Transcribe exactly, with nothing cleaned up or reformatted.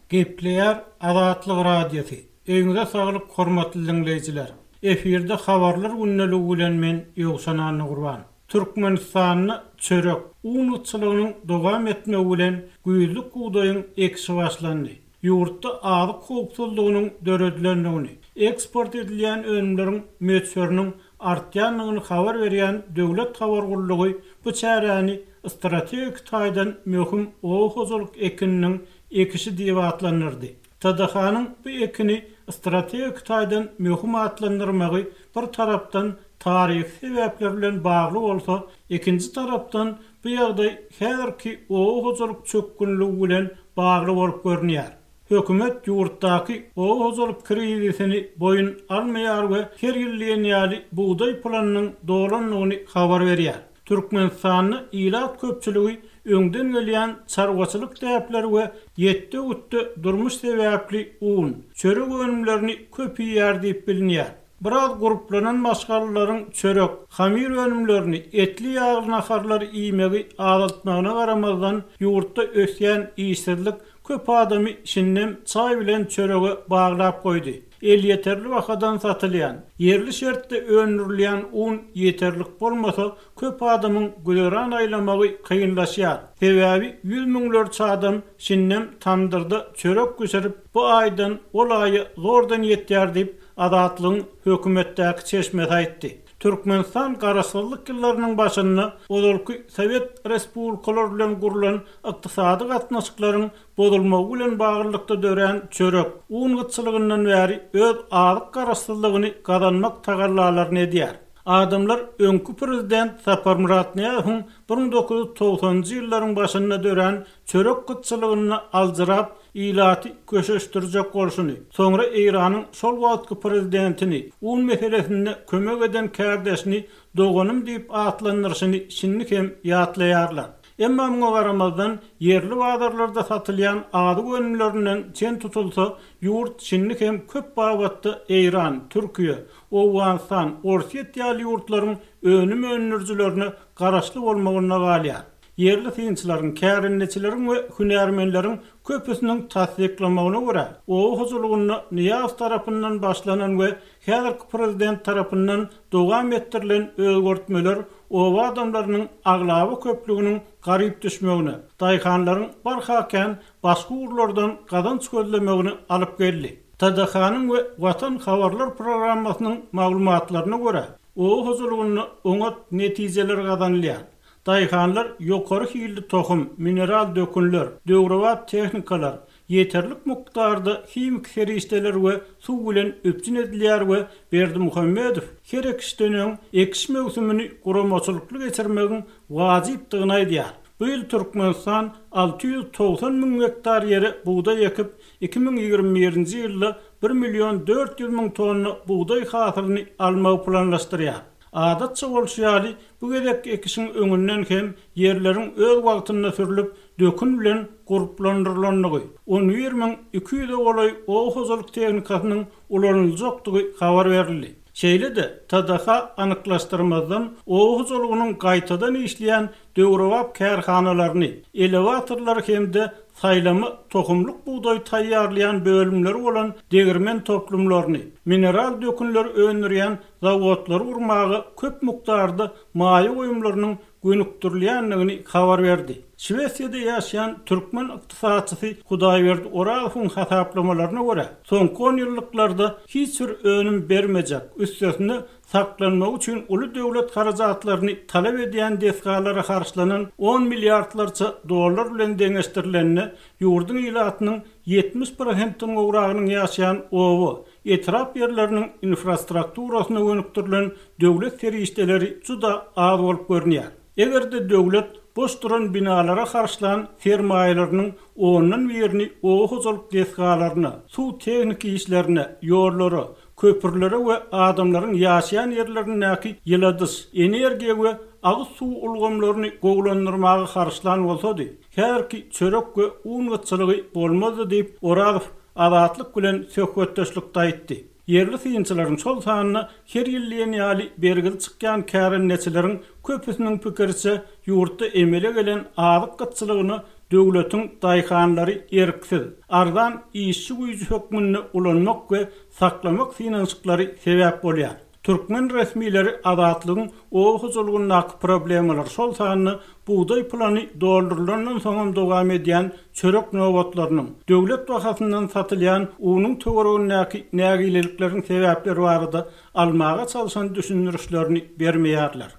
Gepleyer Azatlyk Radiosu. Öňüňize saglyk, hormatly dinleýijiler. Eferde habarlar günnäli bilen men Ýogsan Gurban. Türkmenistanyny çörek uňutçylygynyň dowam etmegi bilen güýzlük guýdaýyň ekşi başlandy. Ýurtda azyk howpsuzlygynyň döredlendigini, eksport edilen önümleriň möçberiniň artýanlygyny habar berýän döwlet habargullygy bu çäräni strategik taýdan möhüm oňhozuluk ekiniň ekişi diýip atlanyrdy. T D H-nyň bu ekini strategik taýdan möhüm atlandyrmagy bir tarapdan taryhy sebäpler bilen bagly bolsa, ikinji tarapdan bu ýagdaý häzirki oňhozuluk çökkünligi bilen bagly bolup görnýär. Hökümet ýurtdaky oňhozuluk krizisini boyun almaýar we her ýyl ýaly buğday planynyň dolanlygyny habar berýär. Türkmenistanyny ilat köpçüligi öňden gelýän çarwaçylyk täpleri we ýetdi utdy durmuş sebäpli un, çörek önümlerini köpýär diýip bilinýär. Biraz gruplanan maşgallaryň çörek, hamir önümlerini, etli ýağly naharlary iýmegi adatmagyna garamazdan ýurtda ösýän işsizlik köp adamy şinnem çay bilen çörege baglap goýdy. El yeterli wakadan satylýan, yerli şertde öňürilýän un yeterlik bolmasa, köp adamyň güleran aýlamagy kynlaşýar. Sebäbi ýüz miňlerçe adam şinnem tamdyrda çörek göçerip bu aýdan ol aýy zordan ýetýär diýip adatlygyň hökümetdäki çeşmesi aýtdy. Türkmenistan garaşsyzlyk ýyllarynyň başynda odolky Sowet respublikalary bilen gurulan ykdysady gatnaşyklaryň bozulmagy bilen baglykda dören çörek uňutçylygyndan bäri öz azyk garaşsyzlygyny gazanmak tagallalaryny edýär. Adamlar öňkü prezident Sapar Muratniýawyň bir miň dokuz ýuz togsanjy ýyllaryň başynda dören çörek gytçylygyny aljyrap ilaty köşeşdirjek bolşuny, soňra Iranyň şol wagtky prezidentini un meselesinde kömek eden kärdeşini doganym diýip atlandyryşyny şinnik hem ýatlaýarlar. Emma muňa garamazdan yerli bazarlarda satylýan adyk önümlerinden çen tutulsa, ýurt şinnik hem köp babatda Iran, Türkiýe, Owganistan, Orsiýet ýaly ýurtlaryň önüm önürjilerini garaşly bolmagyna galýar. Yerli synçylaryň, kärinneçileriň we hünärmenleriň köpüsiniň tasdiklamagyna görä, oňhozulugyny Niýaz tarapyndan başlanan we häzirki prezident tarapyndan dowam ettirilen özgörtmeler owa adamlarynyň aglaby köpliginiň garyp düşmegine, daýhanlaryň barhaken başga urlardan gazanç gözlemegine alyp geldi. T D H-nyň we Watan habarlar programmasynyň maglumatlaryna görä, oňhozulugyny oňat netijeler gazanylýar. Daýhanlar ýokary hilli tohum, mineral dökünler, döwrewat tehnikalar, yeterlik mukdarda himik serişdeler we suw bilen öpçün edilýär we Berdimuhammedow her ekişdeniň ekiş mewsümini guramaçylykly geçirmegiň wajypdygyny aýdýar. Bu ýyl Türkmenistan alty ýüz togsan miň hektar ýere buğday ekip iki miň ýygrimi birinji ýylda bir million dört ýüz miň tonna buğday hasylyny almagy planlaşdyrýar. Adatça bolşýaly bu gedek ekişiň öňünden hem yerleriň öz wagtynda sürilip dökün bilen guruplandyrylanyny, on bir miň iki ýüz olay oňhozuluk tehnikasynyň ulanyljakdygy habar berildi. Şeýle-de T D H anyklaşdyrmazdan oňhozulugynyň gaýtadan işleýän döwrewap kärhanalaryny, elewatorlar hemde saýlamy tohumluk buğday taýýarlayan bölümleri bolan degirmen toplumlaryny, mineral dökünler öňürýän zawodlary urmagy köp mukdarda maýa goýumlarynyň gönükdirilýänligini habar berdi. Şwesiýada ýaşaýan türkmen ykdysaçysy Hudaýberdi Orazowyň hasaplamalarına görä, soňky on ýyllyklarda hiç bir önüm bermejek, üstesine saklanmak üçin uly döwlet harajatlaryny talap edýän desgalara harçlanan on milliardlarça dollar bilen deňeşdirilenine ýurdun ilatynyň ýetmiş prosentine uragynyň ýaşaýan owa, etrap ýerleriniň infrastrukturasyna gönükdirilen döwlet serişdeleri juda az bolup görnýär. Egerde döwlet boş duran binalara harçlanan sermaýelerini ondan birini oňhozuluk desgalaryna, suw tehnik işlerine, ýollary, köpürlere we adamlaryň ýaşaýan ýerlerindäki ýyladys, energiýa we agyz suw ulgamlaryny gowlandyrmagy harçlan bolsady, häzirki çörek we un gytçylygy bolmazdy diýip Orazow azatlyk bilen söhbetdeşlik aýtdy. Yerli synçylaryň şol sanyna her ýyl ýaly bergil çykýan kärinneçileriň köpüsiniň pikirçe ýurtda emele gelen azyk gytçylygyny döwletiň daýhanlary erksiz, ardan işçi güýji hökmüne ulanmak we saklamak finansyklary sebäp bolýar. Türkmen resmileri azatlygyň o huzulgundaky problemler şol sanyny buğday plany doldurulandan soňam dowam edýän çörek nowatlarynyň döwlet bahasyndan satylýan unyň töweregindäki nägilelikleriň sebäpleri barada almaga çalşan düşünürüşlerini bermeýärler.